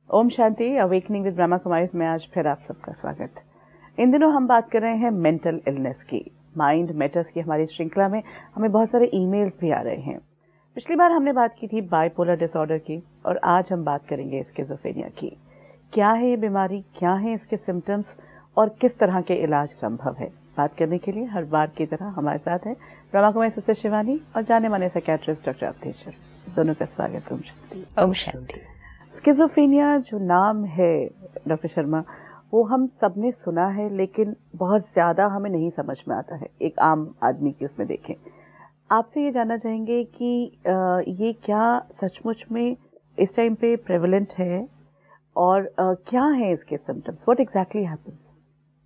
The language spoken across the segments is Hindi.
ओम शांति। अवेकनिंग विद ब्रह्मा कुमारीज में आज फिर आप सबका स्वागत। इन दिनों हम बात कर रहे हैं मेंटल इलनेस की। माइंड मैटर्स की हमारी श्रृंखला में हमें बहुत सारे ईमेल्स भी आ रहे हैं। पिछली बार हमने बात की थी बाइपोलर डिसऑर्डर की और आज हम बात करेंगे स्किज़ोफ्रेनिया की। क्या है ये बीमारी, क्या है इसके सिम्टम्स और किस तरह के इलाज संभव है। बात करने के लिए हर बार की तरह हमारे साथ है ब्रह्मा कुमारी सिस्टर शिवानी और जाने माने साइकियाट्रिस्ट डॉक्टर अवधेश्वर। दोनों का स्वागत। ओम शांति। ओम शांति। स्किज़ोफ्रेनिया जो नाम है डॉक्टर शर्मा, वो हम सब ने सुना है लेकिन बहुत ज़्यादा हमें नहीं समझ में आता है एक आम आदमी की उसमें देखें। आपसे ये जानना चाहेंगे कि ये क्या सचमुच में इस टाइम पे प्रेवलेंट है और क्या है इसके symptoms, what exactly happens?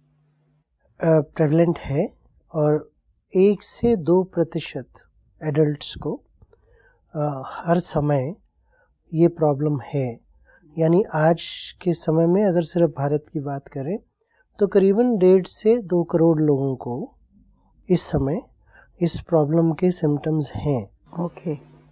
Prevalent है और 1 से 2% एडल्ट्स को हर समय ये प्रॉब्लम है। यानी आज के समय में अगर सिर्फ भारत की बात करें तो करीबन 1.5 से 2 करोड़ लोगों को इस समय इस प्रॉब्लम के सिम्टम्स हैं। ओके।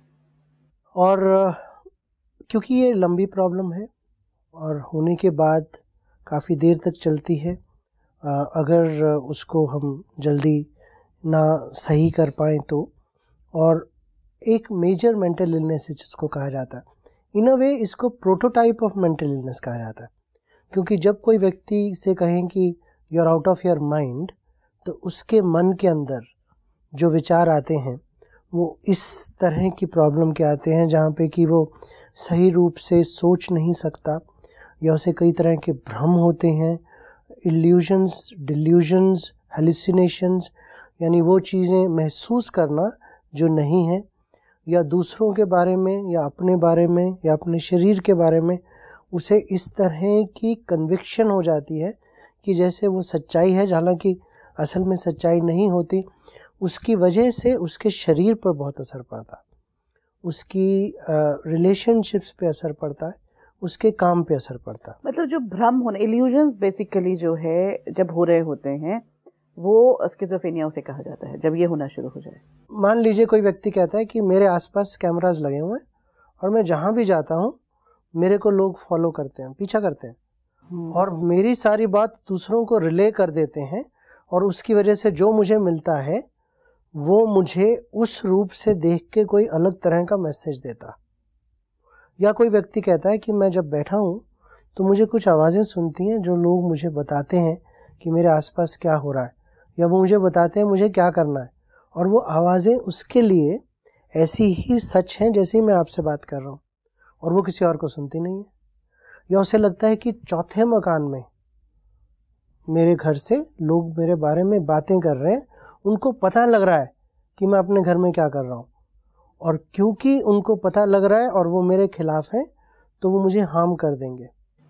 और क्योंकि ये लंबी प्रॉब्लम है और होने के बाद काफ़ी देर तक चलती है, अगर उसको हम जल्दी ना सही कर पाएँ तो, और एक मेजर मेंटल इलनेस जिसको कहा जाता है, इन अ वे इसको प्रोटोटाइप ऑफ मेंटल इलनेस कहा जाता है। क्योंकि जब कोई व्यक्ति से कहें कि you are out of your mind, तो उसके मन के अंदर जो विचार आते हैं वो इस तरह की प्रॉब्लम के आते हैं जहाँ पे कि वो सही रूप से सोच नहीं सकता या उसे कई तरह के भ्रम होते हैं, इल्यूजन्स, डिल्यूजन्स, हेलुसिनेशंस, यानी वो चीज़ें महसूस करना जो नहीं है, या दूसरों के बारे में या अपने बारे में या अपने शरीर के बारे में उसे इस तरह की कन्विक्शन हो जाती है कि जैसे वो सच्चाई है, हालांकि असल में सच्चाई नहीं होती। उसकी वजह से उसके शरीर पर बहुत असर पड़ता है, उसकी रिलेशनशिप्स पे असर पड़ता है, उसके काम पे असर पड़ता है। मतलब जो भ्रम होने, इल्यूजन्स बेसिकली जो है जब हो रहे होते हैं वो स्किज़ोफ्रेनिया उसे कहा जाता है, जब ये होना शुरू हो जाए। मान लीजिए कोई व्यक्ति कहता है कि मेरे आसपास कैमरास लगे हुए हैं और मैं जहाँ भी जाता हूँ मेरे को लोग फॉलो करते हैं, पीछा करते हैं और मेरी सारी बात दूसरों को रिले कर देते हैं और उसकी वजह से जो मुझे मिलता है वो मुझे उस रूप से देख के कोई अलग तरह का मैसेज देता। या कोई व्यक्ति कहता है कि मैं जब बैठा हूँ तो मुझे कुछ आवाज़ें सुनती हैं जो लोग मुझे बताते हैं कि मेरे आसपास क्या हो रहा है, या वो मुझे बताते हैं मुझे क्या करना है, और वो आवाज़ें उसके लिए ऐसी ही सच हैं जैसे मैं आपसे बात कर रहा हूँ और वो किसी और को सुनती नहीं है। या उसे लगता है कि चौथे मकान में मेरे घर से लोग मेरे बारे में बातें कर रहे हैं, उनको पता लग रहा है कि मैं अपने घर में क्या कर रहा हूँ, और क्योंकि उनको पता लग रहा है और वो मेरे खिलाफ हैं तो वो मुझे हार्म कर देंगे।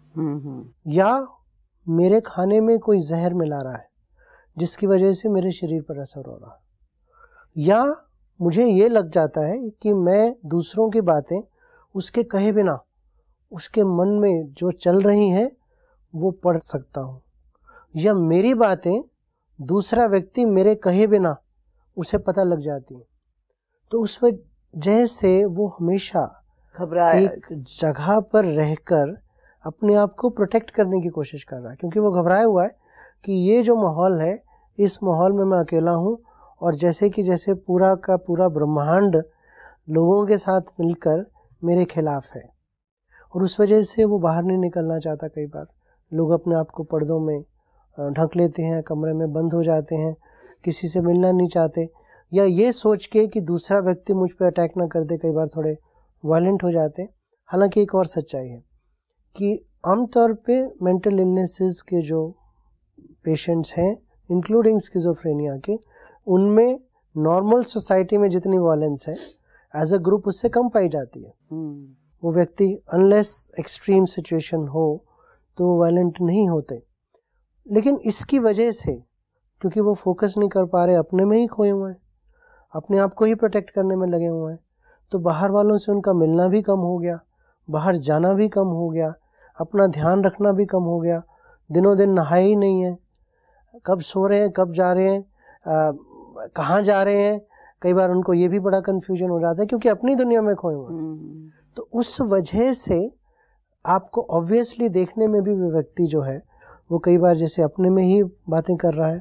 या मेरे खाने में कोई जहर मिला रहा है जिसकी वजह से मेरे शरीर पर असर हो रहा है। या मुझे ये लग जाता है कि मैं दूसरों की बातें उसके कहे बिना उसके मन में जो चल रही हैं वो पढ़ सकता हूँ, या मेरी बातें दूसरा व्यक्ति मेरे कहे बिना उसे पता लग जाती है। तो उस वजह से वो हमेशा एक जगह पर रहकर अपने आप को प्रोटेक्ट करने की कोशिश कर रहा है, क्योंकि वो घबराया हुआ है कि ये जो माहौल है, इस माहौल में मैं अकेला हूँ और जैसे पूरा का पूरा ब्रह्मांड लोगों के साथ मिलकर मेरे खिलाफ है, और उस वजह से वो बाहर नहीं निकलना चाहता। कई बार लोग अपने आप को पर्दों में ढक लेते हैं, कमरे में बंद हो जाते हैं, किसी से मिलना नहीं चाहते, या ये सोच के कि दूसरा व्यक्ति मुझ पर अटैक ना कर दे, कई बार थोड़े वायलेंट हो जाते हैं। हालांकि एक और सच्चाई है कि आमतौर पे मेंटल इलनेसेस के जो पेशेंट्स हैं इंक्लूडिंग स्किज़ोफ्रेनिया के, उनमें नॉर्मल सोसाइटी में जितनी वायलेंस है एज अ ग्रुप उससे कम पाई जाती है। वो व्यक्ति अनलेस एक्सट्रीम सिचुएशन हो तो वो वायलेंट नहीं होते, लेकिन इसकी वजह से क्योंकि वो फोकस नहीं कर पा रहे, अपने में ही खोए हुए हैं, अपने आप को ही प्रोटेक्ट करने में लगे हुए हैं, तो बाहर वालों से उनका मिलना भी कम हो गया, बाहर जाना भी कम हो गया, अपना ध्यान रखना भी कम हो गया, दिनों दिन नहाए ही नहीं है, कब सो रहे हैं, कब जा रहे हैं, कहाँ जा रहे हैं, कई बार उनको ये भी बड़ा कन्फ्यूजन हो जाता है क्योंकि अपनी दुनिया में खोए हुए हैं। तो उस वजह से आपको ऑब्वियसली देखने में भी वो व्यक्ति जो है वो कई बार जैसे अपने में ही बातें कर रहा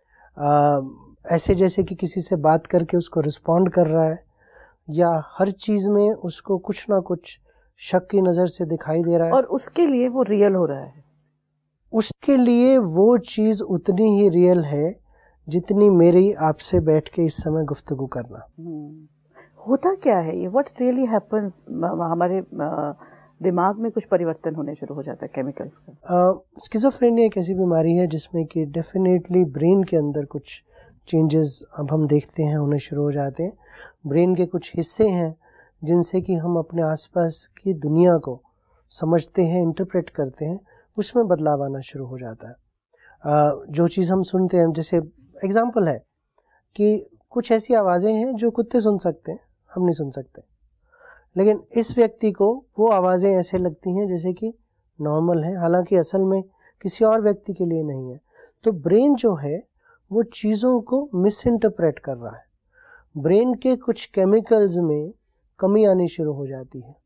है, ऐसे जैसे कि किसी से बात करके उसको रिस्पॉन्ड कर रहा है, या हर चीज़ में उसको कुछ ना कुछ शक की नज़र से दिखाई दे रहा है, और उसके लिए वो रियल हो रहा है। उसके लिए वो चीज़ उतनी ही रियल है जितनी मेरी आपसे बैठ के इस समय गुफ्तगू करना। होता क्या है ये, व्हाट रियली हैपेंस? हमारे दिमाग में कुछ परिवर्तन होने शुरू हो जाता है केमिकल्स का। स्किज़ोफ्रेनिया एक ऐसी बीमारी है जिसमें कि डेफिनेटली ब्रेन के अंदर कुछ चेंजेस अब हम देखते हैं होने शुरू हो जाते हैं। ब्रेन के कुछ हिस्से हैं जिनसे कि हम अपने आसपास की दुनिया को समझते हैं, इंटरप्रेट करते हैं, उसमें बदलाव आना शुरू हो जाता है। जो चीज़ हम सुनते हैं, जैसे एग्जांपल है कि कुछ ऐसी आवाज़ें हैं जो कुत्ते सुन सकते हैं, हम नहीं सुन सकते, लेकिन इस व्यक्ति को वो आवाज़ें ऐसे लगती हैं जैसे कि नॉर्मल हैं, हालांकि असल में किसी और व्यक्ति के लिए नहीं है। तो ब्रेन जो है वो चीज़ों को मिस इंटरप्रेट कर रहा है। ब्रेन के कुछ केमिकल्स में कमी आनी शुरू हो जाती है।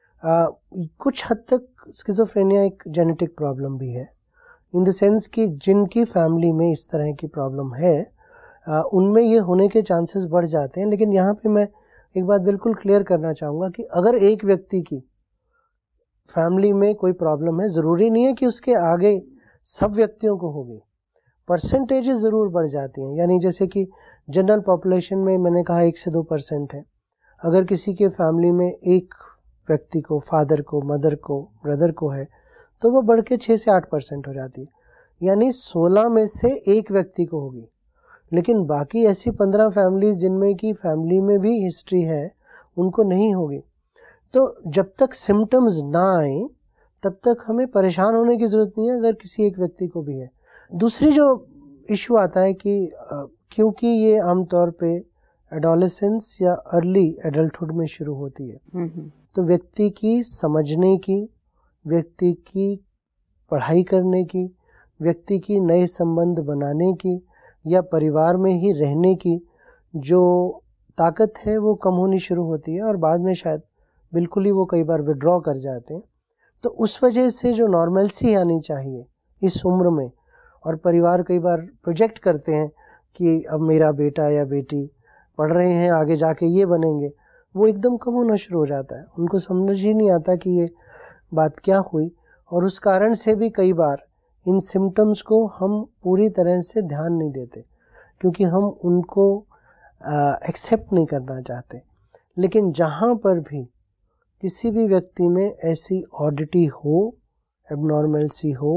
कुछ हद तक स्किज़ोफ्रेनिया एक जेनेटिक प्रॉब्लम भी है, इन द सेंस कि जिनकी फैमिली में इस तरह की प्रॉब्लम है उनमें ये होने के चांसेस बढ़ जाते हैं। लेकिन यहाँ पे मैं एक बात बिल्कुल क्लियर करना चाहूँगा कि अगर एक व्यक्ति की फैमिली में कोई प्रॉब्लम है, ज़रूरी नहीं है कि उसके आगे सब व्यक्तियों को होगी। परसेंटेजेस ज़रूर बढ़ जाती हैं, यानी जैसे कि जनरल पॉपुलेशन में मैंने कहा 1 से 2% है। अगर किसी के फैमिली में एक व्यक्ति को, फादर को, मदर को, ब्रदर को है, तो वो बढ़ के 6 से 8% हो जाती है, यानी 16 में से एक व्यक्ति को होगी। लेकिन बाकी ऐसी 15 फैमिलीज जिनमें की फैमिली में भी हिस्ट्री है, उनको नहीं होगी। तो जब तक सिम्टम्स ना आए तब तक हमें परेशान होने की ज़रूरत नहीं है अगर किसी एक व्यक्ति को भी है। दूसरी जो इशू आता है कि क्योंकि ये आमतौर पे एडोलेसेंस या अर्ली एडल्टहुड में शुरू होती है, तो व्यक्ति की समझने की, व्यक्ति की पढ़ाई करने की, व्यक्ति की नए संबंध बनाने की या परिवार में ही रहने की जो ताकत है वो कम होनी शुरू होती है, और बाद में शायद बिल्कुल ही वो कई बार विड्रॉ कर जाते हैं। तो उस वजह से जो नॉर्मलसी आनी चाहिए इस उम्र में, और परिवार कई बार प्रोजेक्ट करते हैं कि अब मेरा बेटा या बेटी पढ़ रहे हैं, आगे जाके ये बनेंगे, वो एकदम कम होना शुरू हो जाता है। उनको समझ ही नहीं आता कि ये बात क्या हुई, और उस कारण से भी कई बार इन सिम्टम्स को हम पूरी तरह से ध्यान नहीं देते क्योंकि हम उनको एक्सेप्ट नहीं करना चाहते। लेकिन जहाँ पर भी किसी भी व्यक्ति में ऐसी ऑडिटी हो, एबनॉर्मलसी हो,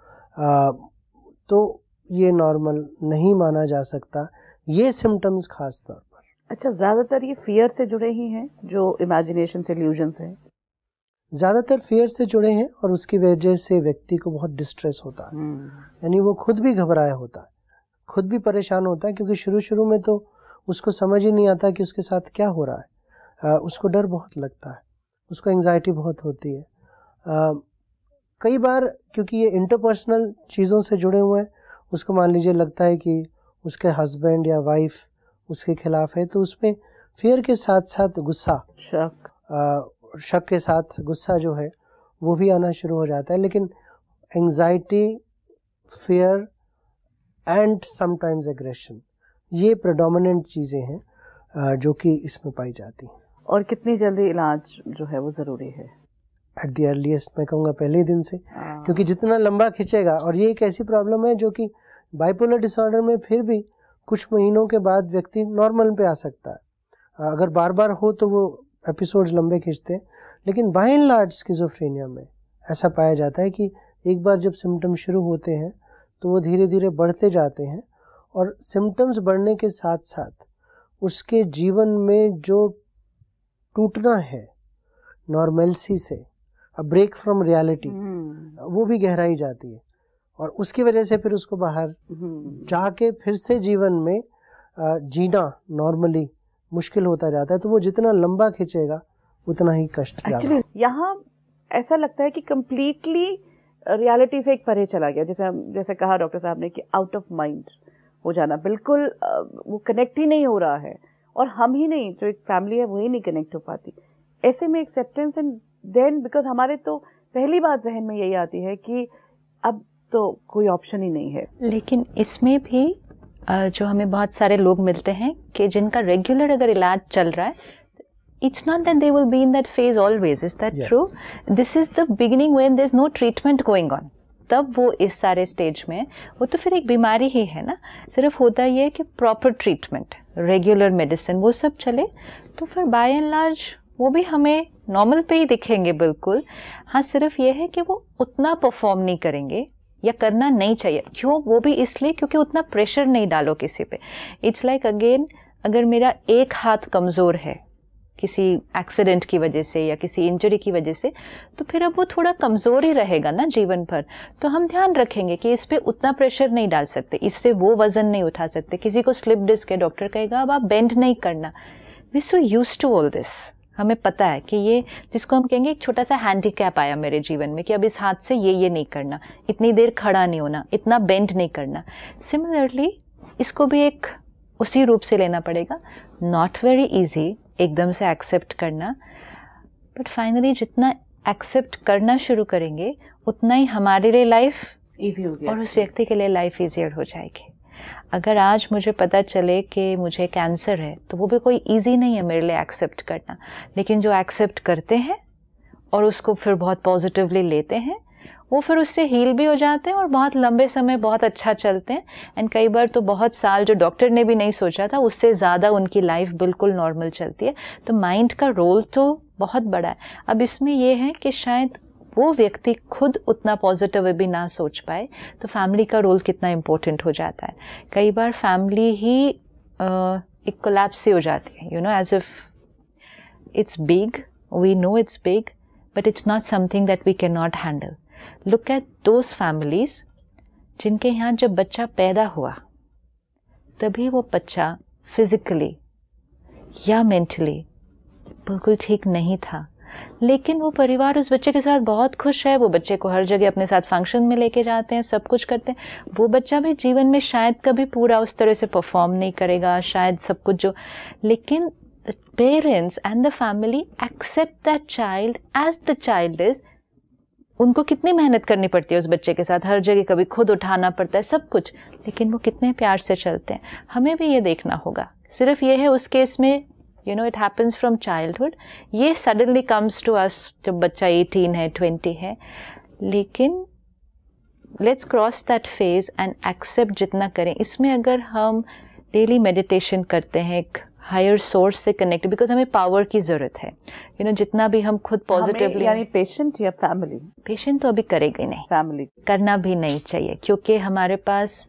तो ये नॉर्मल नहीं माना जा सकता, ये सिम्टम्स खास तौर पर। अच्छा, ज़्यादातर ये फियर से जुड़े ही हैं, जो इमेजिनेशन से इल्यूजन्स हैं? ज़्यादातर फियर से जुड़े हैं, और उसकी वजह से व्यक्ति को बहुत डिस्ट्रेस होता है, यानी वो खुद भी घबराया होता है, खुद भी परेशान होता है, क्योंकि शुरू में तो उसको समझ ही नहीं आता कि उसके साथ क्या हो रहा है। उसको डर बहुत लगता है, उसको एंजाइटी बहुत होती है। कई बार क्योंकि ये इंटरपर्सनल चीज़ों से जुड़े हुए हैं, उसको मान लीजिए लगता है कि उसके हस्बैंड या वाइफ उसके खिलाफ है, तो उसमें फियर के साथ साथ गुस्सा, शक के साथ गुस्सा जो है वो भी आना शुरू हो जाता है। लेकिन anxiety, fear and sometimes aggression, ये प्रेडोमिनेंट चीज़ें हैं जो कि इसमें पाई जाती हैं। और कितनी जल्दी इलाज जो है वो ज़रूरी है? एट द अर्लीस्ट मैं कहूँगा पहले ही दिन से, क्योंकि जितना लंबा खिंचेगा, और ये एक ऐसी प्रॉब्लम है जो कि बाइपोलर डिसऑर्डर में फिर भी कुछ महीनों के बाद व्यक्ति नॉर्मल पे आ सकता है। अगर बार बार हो तो वो एपिसोड्स लंबे खींचते हैं, लेकिन बाय एंड लार्ज स्किज़ोफ्रेनिया में ऐसा पाया जाता है कि एक बार जब सिम्टम्स शुरू होते हैं तो वो धीरे धीरे बढ़ते जाते हैं, और सिम्टम्स बढ़ने के साथ साथ उसके जीवन में जो टूटना है नॉर्मलसी से, अ ब्रेक फ्रॉम रियलिटी, वो भी गहराई जाती है, और उसकी वजह से फिर उसको बाहर जाके फिर से जीवन में जीना नॉर्मली मुश्किल होता जाता है। तो वो जितना लंबा खींचेगा उतना ही कष्ट ज़्यादा। एक्चुअली यहाँ ऐसा लगता है कि कम्प्लीटली रियलिटी से एक परे चला गया, जैसे कहा डॉक्टर साहब ने कि आउट ऑफ माइंड हो जाना, बिल्कुल वो कनेक्ट ही नहीं हो रहा है, और हम ही नहीं, जो एक फैमिली है वही नहीं कनेक्ट हो पाती। ऐसे में एक्सेप्टेंस, एंड देन बिकॉज हमारे तो पहली बात जहन में यही आती है कि अब तो कोई ऑप्शन ही नहीं है। लेकिन इसमें भी जो हमें बहुत सारे लोग मिलते हैं कि जिनका रेगुलर अगर इलाज चल रहा है, it's not that they will be in that phase always. Is that true? This is the beginning when there's no treatment going on. तब वो इस सारे स्टेज में, वो तो फिर एक बीमारी ही है ना। सिर्फ होता ये है कि प्रॉपर ट्रीटमेंट, रेगुलर मेडिसिन वो सब चले तो फिर बाय एंड लार्ज वो भी हमें नॉर्मल पे ही दिखेंगे बिल्कुल। हाँ, सिर्फ ये है कि वो उतना परफॉर्म नहीं करेंगे या करना नहीं चाहिए। क्यों? वो भी इसलिए क्योंकि उतना प्रेशर नहीं डालो किसी पे। इट्स लाइक अगेन, अगर मेरा एक हाथ कमज़ोर है किसी एक्सीडेंट की वजह से या किसी इंजरी की वजह से, तो फिर अब वो थोड़ा कमज़ोर ही रहेगा ना जीवन भर। तो हम ध्यान रखेंगे कि इस पे उतना प्रेशर नहीं डाल सकते, इससे वो वज़न नहीं उठा सकते। किसी को स्लिप डिस्क है, डॉक्टर कहेगा अब आप बेंड नहीं करना। We so used to all this, हमें पता है कि ये जिसको हम कहेंगे एक छोटा सा हैंडीकैप आया मेरे जीवन में कि अब इस हाथ से ये नहीं करना, इतनी देर खड़ा नहीं होना, इतना बेंड नहीं करना। सिमिलरली इसको भी एक उसी रूप से लेना पड़ेगा। नॉट वेरी इजी एकदम से एक्सेप्ट करना, बट फाइनली जितना एक्सेप्ट करना शुरू करेंगे उतना ही हमारे लिए लाइफ ईजी हो गया और उस व्यक्ति के लिए लाइफ ईजियर हो जाएगी। अगर आज मुझे पता चले कि मुझे कैंसर है तो वो भी कोई इजी नहीं है मेरे लिए एक्सेप्ट करना, लेकिन जो एक्सेप्ट करते हैं और उसको फिर बहुत पॉजिटिवली लेते हैं वो फिर उससे हील भी हो जाते हैं और बहुत लंबे समय बहुत अच्छा चलते हैं। एंड कई बार तो बहुत साल जो डॉक्टर ने भी नहीं सोचा था उससे ज़्यादा उनकी लाइफ बिल्कुल नॉर्मल चलती है। तो माइंड का रोल तो बहुत बड़ा है। अब इसमें यह है कि शायद वो व्यक्ति खुद उतना पॉजिटिव भी ना सोच पाए तो फैमिली का रोल कितना इम्पोर्टेंट हो जाता है। कई बार फैमिली ही एक कोलैप्स हो जाती है, you know, as if it's big, we know it's big, but it's not something that we can not handle. Look at those families जिनके यहाँ जब बच्चा पैदा हुआ तभी वो बच्चा फिजिकली या मेंटली बिल्कुल ठीक नहीं था, लेकिन वो परिवार उस बच्चे के साथ बहुत खुश है। वो बच्चे को हर जगह अपने साथ फंक्शन में लेके जाते हैं, सब कुछ करते हैं। वो बच्चा भी जीवन में शायद कभी पूरा उस तरह से परफॉर्म नहीं करेगा, शायद सब कुछ जो, लेकिन the parents and the family accept that child as the child is। उनको कितनी मेहनत करनी पड़ती है उस बच्चे के साथ, हर जगह कभी खुद उठाना पड़ता है सब कुछ, लेकिन वो कितने प्यार से चलते हैं। हमें भी ये देखना होगा। सिर्फ ये है उस केस में, you know, it happens from childhood, ये सडनली कम्स टू अस जब बच्चा 18 है, 20 है, लेकिन let's cross that phase and accept जितना करें। इसमें अगर हम डेली मेडिटेशन करते हैं, एक हायर सोर्स से कनेक्ट, बिकॉज हमें पावर की जरूरत है, यू नो, जितना भी हम खुद पॉजिटिवली, यानी पेशेंट या फैमिली, पेशेंट तो अभी करेगा ही नहीं, फैमिली करना करना भी नहीं चाहिए, क्योंकि हमारे पास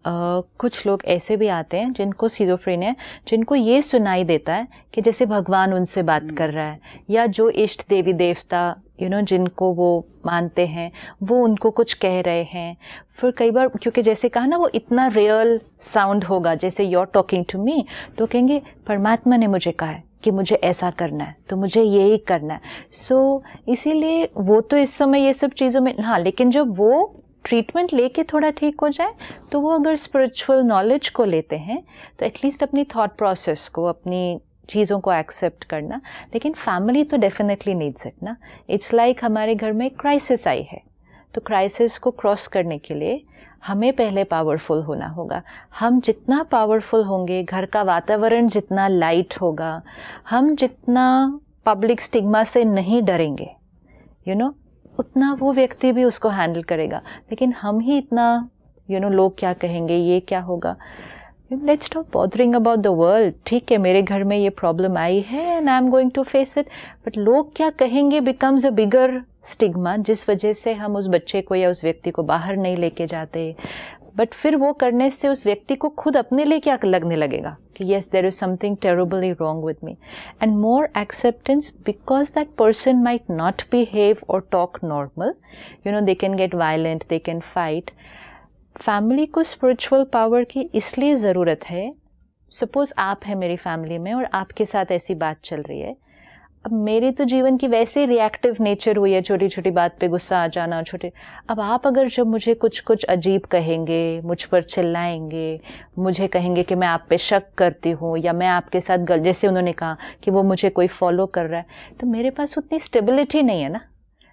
कुछ लोग ऐसे भी आते हैं जिनको सिजोफ्रेनिया है, जिनको ये सुनाई देता है कि जैसे भगवान उनसे बात कर रहा है, या जो इष्ट देवी देवता, यू नो, जिनको वो मानते हैं वो उनको कुछ कह रहे हैं। फिर कई बार क्योंकि जैसे कहा ना, वो इतना रियल साउंड होगा जैसे you are talking to me, तो कहेंगे परमात्मा ने मुझे कहा है कि मुझे ऐसा करना है तो मुझे यही करना है। सो इसीलिए वो तो इस समय ये सब चीज़ों में, हाँ, लेकिन जब वो ट्रीटमेंट लेके थोड़ा ठीक हो जाए तो वो अगर स्पिरिचुअल नॉलेज को लेते हैं तो एटलीस्ट अपनी थॉट प्रोसेस को, अपनी चीज़ों को एक्सेप्ट करना। लेकिन फैमिली तो डेफिनेटली नीड्स इट ना। इट्स लाइक हमारे घर में क्राइसिस आई है, तो क्राइसिस को क्रॉस करने के लिए हमें पहले पावरफुल होना होगा। हम जितना पावरफुल होंगे, घर का वातावरण जितना लाइट होगा, हम जितना पब्लिक स्टिग्मा से नहीं डरेंगे, यू नो, उतना वो व्यक्ति भी उसको हैंडल करेगा। लेकिन हम ही इतना, यू नो, लोग क्या कहेंगे, ये क्या होगा, let's stop bothering about the world. ठीक है, मेरे घर में ये प्रॉब्लम आई है and I am going to face it, but लोग क्या कहेंगे बिकम्स अ बिगर स्टिग्मा, जिस वजह से हम उस बच्चे को या उस व्यक्ति को बाहर नहीं लेके जाते। बट फिर वो करने से उस व्यक्ति को खुद अपने लिए क्या लगने लगेगा कि yes, there is something terribly wrong with me, and more acceptance, because that person might not behave और talk normal, you know, they can get violent, they can fight. Family को स्पिरिचुअल पावर की इसलिए ज़रूरत है। सपोज आप हैं मेरी फैमिली में और आपके साथ ऐसी बात चल रही है, अब मेरी तो जीवन की वैसे रिएक्टिव नेचर हुई है, छोटी छोटी बात पे गुस्सा आ जाना, छोटे, अब आप अगर जब मुझे कुछ कुछ अजीब कहेंगे, मुझ पर चिल्लाएंगे, मुझे कहेंगे कि मैं आप पे शक करती हूँ या मैं आपके साथ जैसे उन्होंने कहा कि वो मुझे कोई फॉलो कर रहा है, तो मेरे पास उतनी स्टेबिलिटी नहीं है ना।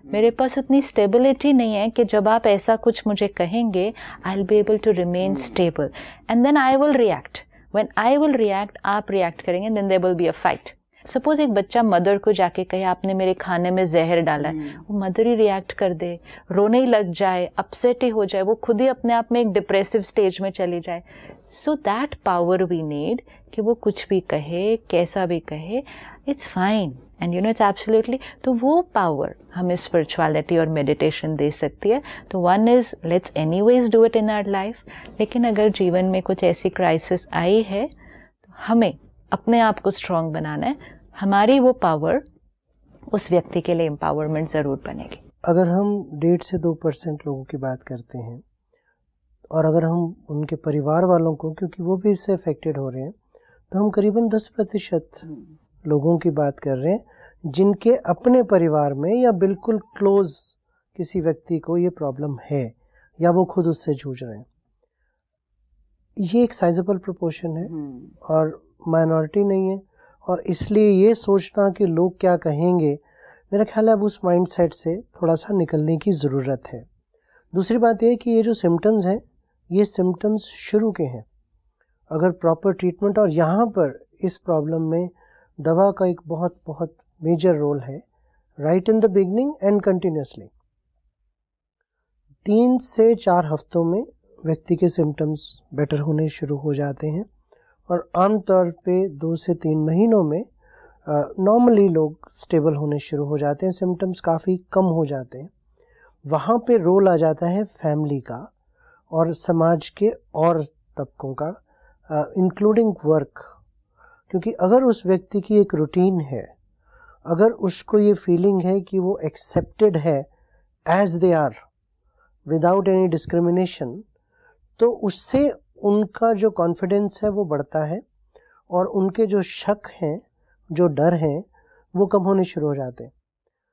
मेरे पास उतनी स्टेबिलिटी नहीं है कि जब आप ऐसा कुछ मुझे कहेंगे I will be able to remain stable, and then I will react. When I will react, आप रिएक्ट करेंगे, then there will be a fight. Suppose एक बच्चा मदर को जाके कहे आपने मेरे खाने में जहर डाला है, वो मदर ही रिएक्ट कर दे, रोने ही लग जाए, अपसेट ही हो जाए, वो खुद ही अपने आप में एक डिप्रेसिव स्टेज में चली जाए. So that power we need कि वो कुछ भी कहे, कैसा भी कहे, it's fine and you know it's absolutely. तो वो पावर हमें स्पिरिचुअलिटी और मेडिटेशन दे सकती है. तो one is let's anyways do it in our life. लेकिन अगर जीवन में कुछ ऐसी क्राइसिस आई है तो हमें अपने आप को स्ट्रॉन्ग बनाना है. हमारी वो पावर उस व्यक्ति के लिए एम्पावरमेंट ज़रूर बनेगी. अगर हम 1.5 से 2% लोगों की बात करते हैं और अगर हम उनके परिवार वालों को, क्योंकि वो भी इससे अफेक्टेड हो रहे हैं, तो हम करीबन 10% लोगों की बात कर रहे हैं जिनके अपने परिवार में या बिल्कुल क्लोज किसी व्यक्ति को ये प्रॉब्लम है या वो खुद उससे जूझ रहे हैं. ये एक साइजेबल प्रोपोर्शन है और माइनॉरिटी नहीं है. और इसलिए ये सोचना कि लोग क्या कहेंगे, मेरा ख्याल है अब उस माइंडसेट से थोड़ा सा निकलने की ज़रूरत है. दूसरी बात यह कि ये जो सिम्टम्स हैं, ये सिम्टम्स शुरू के हैं. अगर प्रॉपर ट्रीटमेंट, और यहाँ पर इस प्रॉब्लम में दवा का एक बहुत बहुत मेजर रोल है, right in the beginning and continuously. 3 से 4 हफ्तों में व्यक्ति के सिम्टम्स बेटर होने शुरू हो जाते हैं और आमतौर पे 2 से 3 महीनों में नॉर्मली लोग स्टेबल होने शुरू हो जाते हैं. सिम्टम्स काफ़ी कम हो जाते हैं. वहाँ पे रोल आ जाता है फैमिली का और समाज के और तबकों का, इंक्लूडिंग वर्क. क्योंकि अगर उस व्यक्ति की एक रूटीन है, अगर उसको ये फीलिंग है कि वो एक्सेप्टेड है as they are without any discrimination, तो उससे उनका जो कॉन्फिडेंस है वो बढ़ता है और उनके जो शक हैं, जो डर हैं, वो कम होने शुरू हो जाते हैं.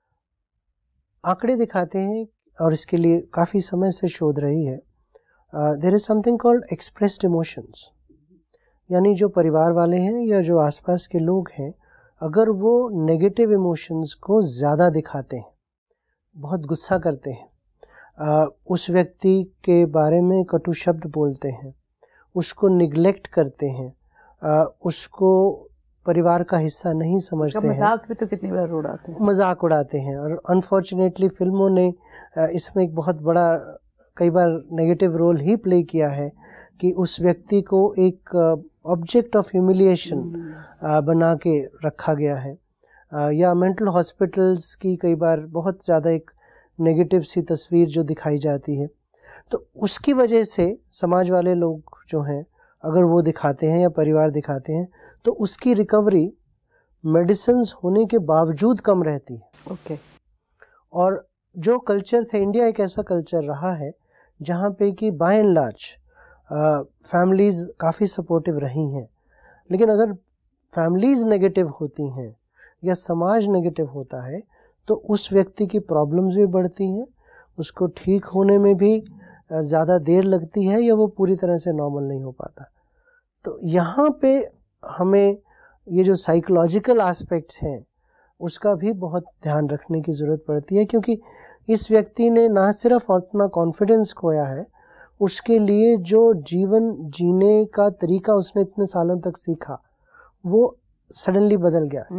आंकड़े दिखाते हैं, और इसके लिए काफ़ी समय से शोध रही है, there is something called expressed emotions. यानी जो परिवार वाले हैं या जो आसपास के लोग हैं, अगर वो नेगेटिव इमोशंस को ज़्यादा दिखाते हैं, बहुत गुस्सा करते हैं, उस व्यक्ति के बारे में कटु शब्द बोलते हैं, उसको निगलेक्ट करते हैं, उसको परिवार का हिस्सा नहीं समझते हैं, मजाक भी तो कितनी बार उड़ाते हैं, मजाक उड़ाते हैं. और अनफॉर्चुनेटली फिल्मों ने इसमें एक बहुत बड़ा कई बार नेगेटिव रोल ही प्ले किया है कि उस व्यक्ति को एक ऑब्जेक्ट ऑफ ह्यूमिलिएशन बना के रखा गया है. या मेंटल हॉस्पिटल्स की कई बार बहुत ज़्यादा एक नेगेटिव सी तस्वीर जो दिखाई जाती है. तो उसकी वजह से समाज वाले लोग जो हैं, अगर वो दिखाते हैं या परिवार दिखाते हैं, तो उसकी रिकवरी मेडिसिन्स होने के बावजूद कम रहती है. ओके. और जो कल्चर थे, इंडिया एक ऐसा कल्चर रहा है जहाँ पे कि बाय एंड लार्ज फैमिलीज़ काफ़ी सपोर्टिव रही हैं. लेकिन अगर फैमिलीज़ नेगेटिव होती हैं या समाज नेगेटिव होता है, तो उस व्यक्ति की प्रॉब्लम्स भी बढ़ती हैं, उसको ठीक होने में भी ज़्यादा देर लगती है या वो पूरी तरह से नॉर्मल नहीं हो पाता. तो यहाँ पे हमें ये जो साइकोलॉजिकल एस्पेक्ट्स हैं उसका भी बहुत ध्यान रखने की ज़रूरत पड़ती है, क्योंकि इस व्यक्ति ने ना सिर्फ अपना कॉन्फिडेंस खोया है, उसके लिए जो जीवन जीने का तरीका उसने इतने सालों तक सीखा वो सडनली बदल गया.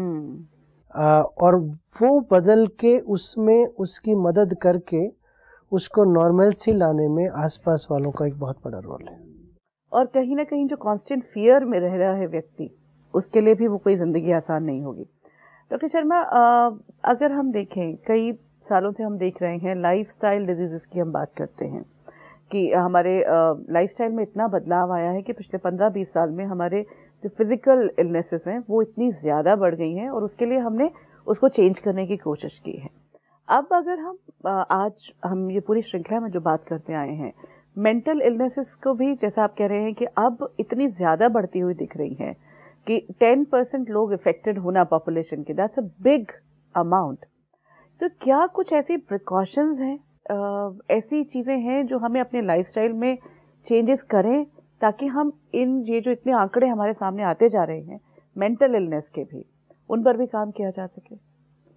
और वो बदल के उसमें उसकी मदद करके उसको नॉर्मलसी लाने में आसपास वालों का एक बहुत बड़ा रोल है. और कहीं ना कहीं जो कांस्टेंट फियर में रह रहा है व्यक्ति, उसके लिए भी वो कोई ज़िंदगी आसान नहीं होगी. डॉक्टर शर्मा, अगर हम देखें, कई सालों से हम देख रहे हैं लाइफस्टाइल डिजीज़ की हम बात करते हैं कि हमारे लाइफस्टाइल में इतना बदलाव आया है कि पिछले 15-20 साल में हमारे जो फिज़िकल इलनेसेस हैं वो इतनी ज़्यादा बढ़ गई हैं और उसके लिए हमने उसको चेंज करने की कोशिश की है. अब अगर आज हम ये पूरी श्रृंखला में जो बात करते आए हैं, मेंटल इलनेसेस को भी जैसा आप कह रहे हैं कि अब इतनी ज़्यादा बढ़ती हुई दिख रही हैं कि 10% लोग इफेक्टेड होना पॉपुलेशन के, दैट्स अ बिग अमाउंट. तो क्या कुछ ऐसी प्रिकॉशंस हैं, ऐसी चीज़ें हैं जो हमें अपने लाइफस्टाइल में चेंजेस करें ताकि हम ये जो इतने आंकड़े हमारे सामने आते जा रहे हैं मेंटल इलनेस के भी, उन पर भी काम किया जा सके?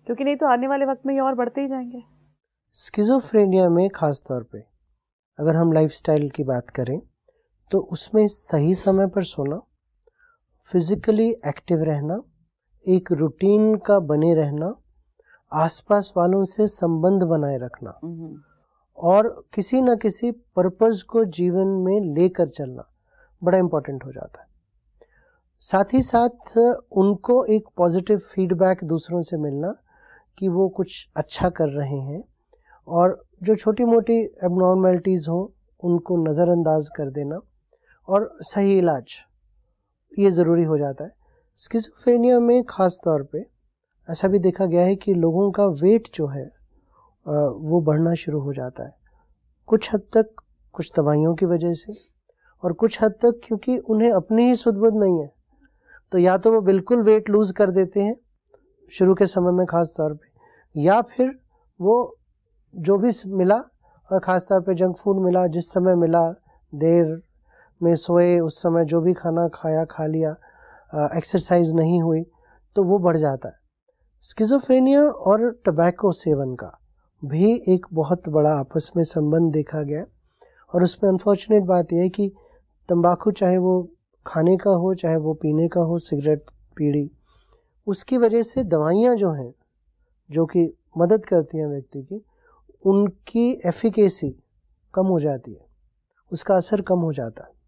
क्योंकि नहीं तो आने वाले वक्त में ये और बढ़ते ही जाएंगे। स्किज़ोफ्रेनिया में खास तौर पे अगर हम लाइफस्टाइल की बात करें तो उसमें सही समय पर सोना, फिजिकली एक्टिव रहना, एक रूटीन का बने रहना, आसपास वालों से संबंध बनाए रखना और किसी न किसी पर्पस को जीवन में लेकर चलना बड़ा इम्पोर्टेंट हो जाता है। साथ ही साथ उनको एक पॉजिटिव फीडबैक दूसरों से मिलना कि वो कुछ अच्छा कर रहे हैं और जो छोटी मोटी एबनॉर्मलिटीज़ हों उनको नज़रअंदाज कर देना और सही इलाज, ये ज़रूरी हो जाता है। स्किज़ोफ्रेनिया में ख़ास तौर पे ऐसा भी देखा गया है कि लोगों का वेट जो है वो बढ़ना शुरू हो जाता है, कुछ हद तक कुछ दवाइयों की वजह से और कुछ हद तक क्योंकि उन्हें अपनी ही सुध-बुध नहीं है, तो या तो वो बिल्कुल वेट लूज़ कर देते हैं शुरू के समय में ख़ास तौर पे, या फिर वो जो भी मिला और ख़ास तौर पे जंक फूड मिला, जिस समय मिला, देर में सोए, उस समय जो भी खाना खाया खा लिया, एक्सरसाइज नहीं हुई तो वो बढ़ जाता है। स्किज़ोफ्रेनिया और टबैको सेवन का भी एक बहुत बड़ा आपस में संबंध देखा गया और उसमें अनफॉर्चुनेट बात यह है कि तंबाकू चाहे वो खाने का हो चाहे वो पीने का हो, सिगरेट, बीड़ी, उसकी वजह से दवाइयाँ जो हैं जो कि मदद करती हैं व्यक्ति की, उनकी एफिकेसी कम हो जाती है, उसका असर कम हो जाता है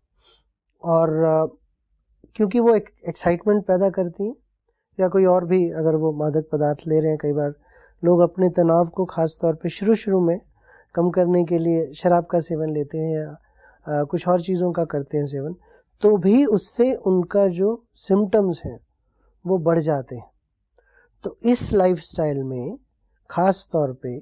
और क्योंकि वो एक एक्साइटमेंट पैदा करती हैं या कोई और भी अगर वो मादक पदार्थ ले रहे हैं, कई बार लोग अपने तनाव को ख़ास तौर पे शुरू में कम करने के लिए शराब का सेवन लेते हैं या कुछ और चीज़ों का करते हैं सेवन, तो भी उससे उनका जो सिम्टम्स हैं वो बढ़ जाते हैं। तो इस लाइफस्टाइल में ख़ास तौर पे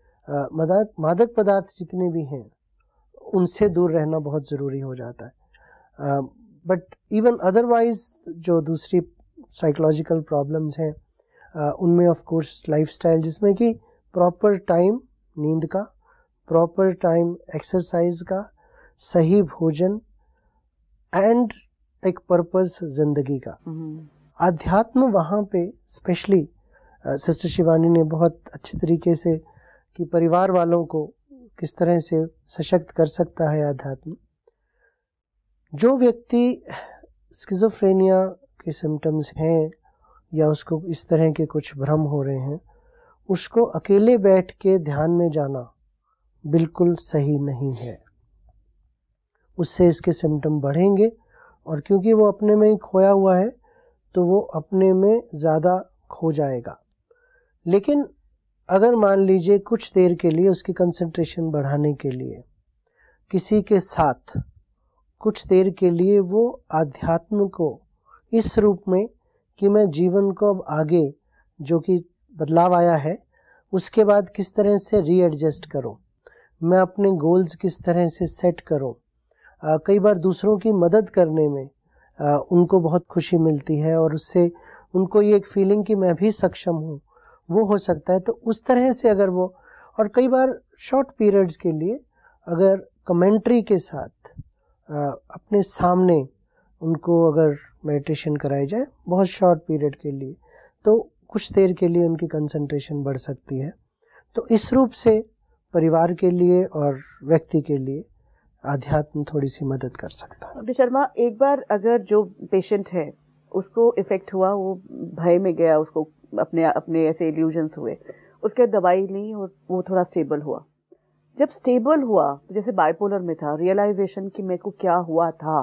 मादक पदार्थ जितने भी हैं उनसे दूर रहना बहुत ज़रूरी हो जाता है। बट इवन अदरवाइज जो दूसरी साइकोलॉजिकल प्रॉब्लम्स हैं उनमें ऑफ कोर्स लाइफस्टाइल, जिसमें कि प्रॉपर टाइम नींद का, प्रॉपर टाइम एक्सरसाइज का, सही भोजन एंड एक पर्पस जिंदगी का, आध्यात्म वहाँ पे स्पेशली सिस्टर शिवानी ने बहुत अच्छे तरीके से कि परिवार वालों को किस तरह से सशक्त कर सकता है आध्यात्म। जो व्यक्ति स्किज़ोफ्रेनिया के सिम्टम्स हैं या उसको इस तरह के कुछ भ्रम हो रहे हैं, उसको अकेले बैठ के ध्यान में जाना बिल्कुल सही नहीं है। उससे इसके सिम्टम बढ़ेंगे और क्योंकि वो अपने में ही खोया हुआ है तो वो अपने में ज़्यादा खो जाएगा। लेकिन अगर मान लीजिए कुछ देर के लिए उसकी कंसंट्रेशन बढ़ाने के लिए किसी के साथ कुछ देर के लिए वो आध्यात्म को इस रूप में कि मैं जीवन को अब आगे जो कि बदलाव आया है उसके बाद किस तरह से रीएडजस्ट करूं, मैं अपने गोल्स किस तरह से सेट करूं। कई बार दूसरों की मदद करने में उनको बहुत खुशी मिलती है और उससे उनको ये एक फीलिंग कि मैं भी सक्षम हूँ वो हो सकता है। तो उस तरह से अगर वो, और कई बार शॉर्ट पीरियड्स के लिए अगर कमेंट्री के साथ अपने सामने उनको अगर मेडिटेशन कराई जाए बहुत शॉर्ट पीरियड के लिए, तो कुछ देर के लिए उनकी कंसंट्रेशन बढ़ सकती है। तो इस रूप से परिवार के लिए और व्यक्ति के लिए आध्यात्म थोड़ी सी मदद कर सकता है। डॉक्टर शर्मा, एक बार अगर जो पेशेंट है उसको इफेक्ट हुआ, वो भय में गया, उसको अपने ऐसे इल्यूजन्स हुए, उसके दवाई ली और वो थोड़ा स्टेबल हुआ, जब स्टेबल हुआ तो जैसे बाइपोलर में था, रियलाइजेशन कि मेरे को क्या हुआ था,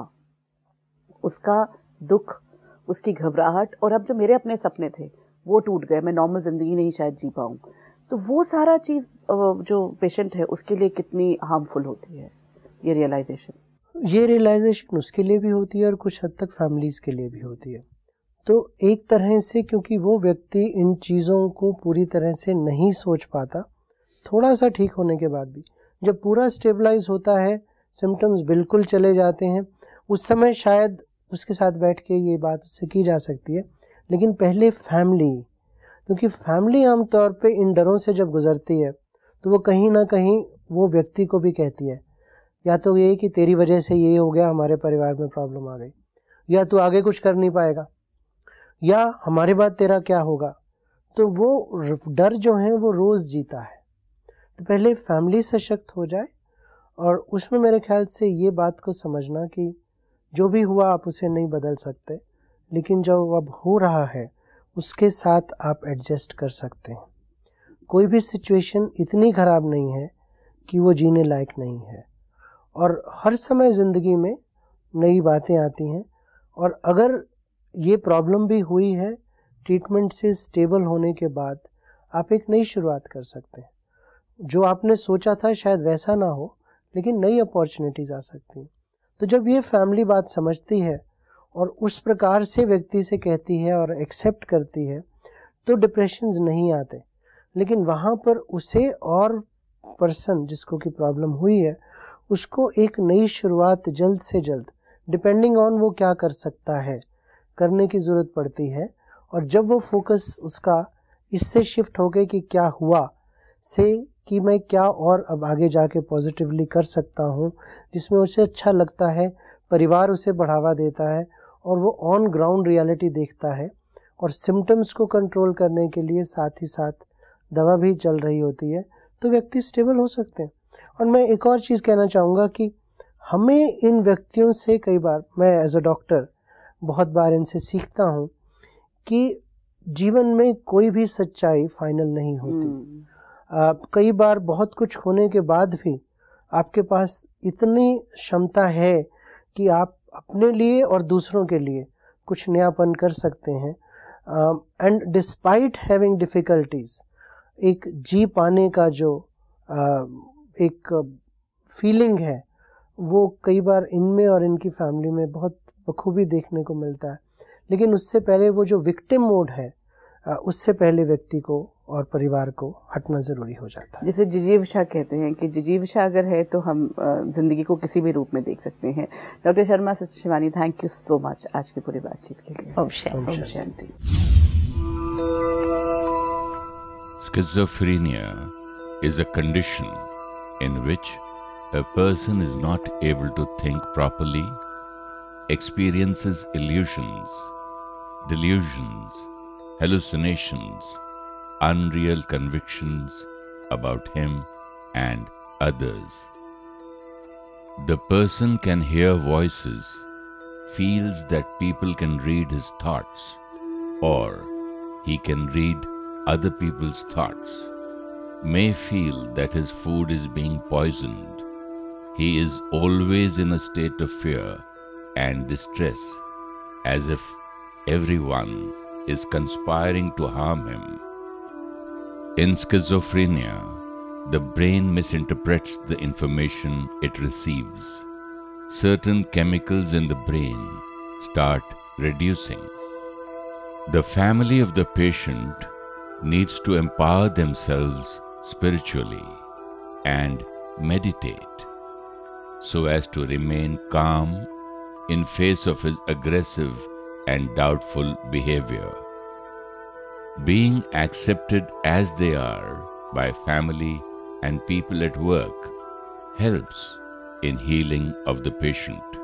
उसका दुख, उसकी घबराहट, और अब जो मेरे अपने सपने थे वो टूट गए, मैं नॉर्मल जिंदगी नहीं शायद जी पाऊँ, तो वो सारा चीज जो पेशेंट है उसके लिए कितनी हार्मफुल होती है ये रियलाइजेशन उसके लिए भी होती है और कुछ हद तक फैमिलीज के लिए भी होती है। तो एक तरह से क्योंकि वो व्यक्ति इन चीज़ों को पूरी तरह से नहीं सोच पाता, थोड़ा सा ठीक होने के बाद भी जब पूरा स्टेबलाइज होता है, सिम्टम्स बिल्कुल चले जाते हैं, उस समय शायद उसके साथ बैठ के ये बात उससे की जा सकती है। लेकिन पहले फैमिली, क्योंकि फैमिली आमतौर पे इन डरों से जब गुजरती है तो वो कहीं ना कहीं वो व्यक्ति को भी कहती है, या तो ये कि तेरी वजह से ये हो गया, हमारे परिवार में प्रॉब्लम आ गई, या तू आगे कुछ कर नहीं पाएगा, या हमारे बाद तेरा क्या होगा। तो वो डर जो है वो रोज़ जीता है। तो पहले फैमिली सशक्त हो जाए, और उसमें मेरे ख्याल से ये बात को समझना कि जो भी हुआ आप उसे नहीं बदल सकते, लेकिन जो अब हो रहा है उसके साथ आप एडजस्ट कर सकते हैं। कोई भी सिचुएशन इतनी ख़राब नहीं है कि वो जीने लायक नहीं है, और हर समय ज़िंदगी में नई बातें आती हैं, और अगर ये प्रॉब्लम भी हुई है, ट्रीटमेंट से स्टेबल होने के बाद आप एक नई शुरुआत कर सकते हैं। जो आपने सोचा था शायद वैसा ना हो, लेकिन नई अपॉर्चुनिटीज़ आ सकती हैं। तो जब ये फैमिली बात समझती है और उस प्रकार से व्यक्ति से कहती है और एक्सेप्ट करती है, तो डिप्रेशंस नहीं आते। लेकिन वहाँ पर उसे और पर्सन जिसको की प्रॉब्लम हुई है, उसको एक नई शुरुआत जल्द से जल्द, डिपेंडिंग ऑन वो क्या कर सकता है, करने की ज़रूरत पड़ती है। और जब वो फोकस उसका इससे शिफ्ट हो गए कि क्या हुआ से कि मैं क्या और अब आगे जाके पॉजिटिवली कर सकता हूँ, जिसमें उसे अच्छा लगता है, परिवार उसे बढ़ावा देता है, और वो ऑन ग्राउंड रियलिटी देखता है, और सिम्टम्स को कंट्रोल करने के लिए साथ ही साथ दवा भी चल रही होती है, तो व्यक्ति स्टेबल हो सकते हैं। और मैं एक और चीज़ कहना चाहूँगा कि हमें इन व्यक्तियों से कई बार, मैं एज अ डॉक्टर बहुत बार इनसे सीखता हूँ कि जीवन में कोई भी सच्चाई फाइनल नहीं होती। कई बार बहुत कुछ होने के बाद भी आपके पास इतनी क्षमता है कि आप अपने लिए और दूसरों के लिए कुछ नयापन कर सकते हैं। एंड डिस्पाइट हैविंग डिफ़िकल्टीज़, एक जी पाने का जो एक फीलिंग है, वो कई बार इनमें और इनकी फैमिली में बहुत बखूबी देखने को मिलता है। लेकिन उससे पहले वो जो विक्टिम मोड है, उससे पहले व्यक्ति को और परिवार को हटना ज़रूरी हो जाता है। जैसे जिजीविषा कहते हैं कि जिजीविषा अगर है तो हम जिंदगी को किसी भी रूप में देख सकते हैं। Doctor Sharma, sister Shivani, thank you so much आज की पूरी बातचीत के लिए। Om Shanti. Schizophrenia is a condition in which a person is not able to think properly, experiences illusions, delusions, hallucinations, unreal convictions about him and others. The person can hear voices, feels that people can read his thoughts, or he can read other people's thoughts, may feel that his food is being poisoned. He is always in a state of fear and distress, as if everyone is conspiring to harm him. In schizophrenia, the brain misinterprets the information it receives. Certain chemicals in the brain start reducing. The family of the patient needs to empower themselves spiritually and meditate so as to remain calm in face of his aggressive and doubtful behavior. Being accepted as they are by family and people at work helps in healing of the patient.